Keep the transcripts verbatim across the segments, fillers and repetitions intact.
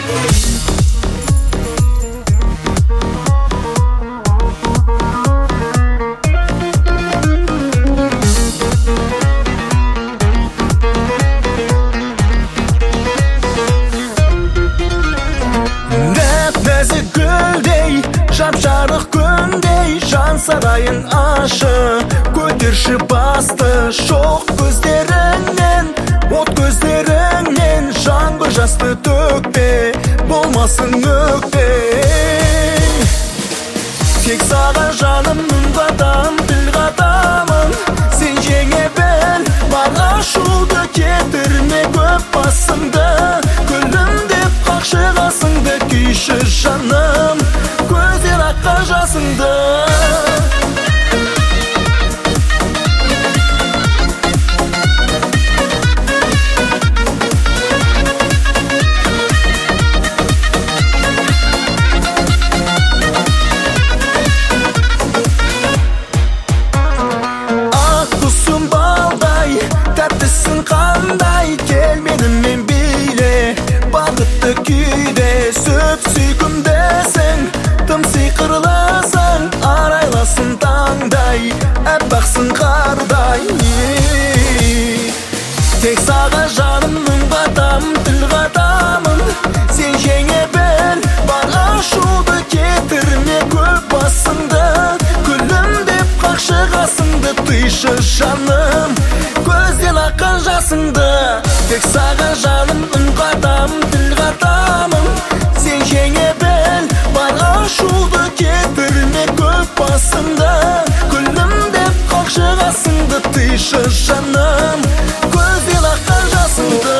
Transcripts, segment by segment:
Жарық күндей жан сарайын ашы, көтерші басты шоқ көздеріңнен, от көздеріңнен жаңбыр жасты төкпе, болмасын өкпе. Тек саған жаным үн қатам, тіл қатамын, сен жеңе біл, бар ашуды кетірме көп басыңды, күлімдеп қақшы қасыңды күйші жаным, көздер аққа жасыңды. Ақ құсым балдай, тәттісін қандай, келменімен биле, бақытты күйде, сөп сүйкімдесің, тым сиқырлысың, арайласын таңдай, әппақсың қардай. Тек саған жаным үн қатам, тіл қатамын, сен жеңе біл, бар ашуды кетірме көп басыңды, күлімдеп қақшы қасыңды, тыйшы жаным, көзден аққан жасыңды. Тек саған жаным үн қатам, тіл қатамын, сен жеңе біл, бар ашуды кетірме көп басыңды, күлімдеп қақшы қасыңды, тыйшы жаным, көзден аққан жасыңды.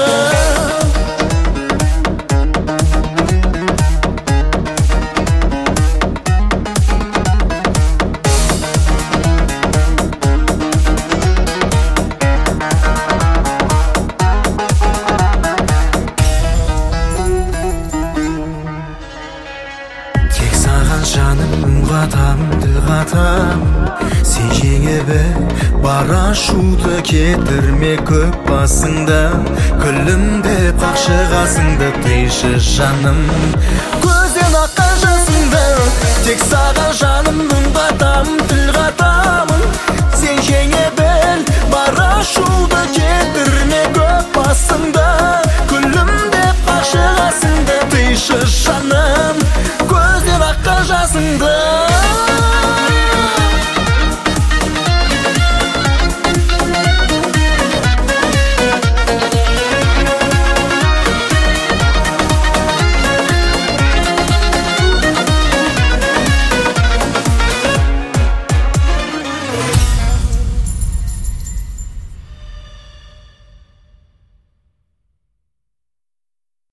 Тек саған жаным үн қатам, тіл қатам, сен жеңе біл, бар ашуды кетірме көп басыңды, күлімдеп қақшы қасыңды, тыйшы жаным, көзден аққан жасыңды. Тек саған жаным үн қатам, тіл қатамын, сен жеңе біл, бар ашуды кетірме көп басыңды,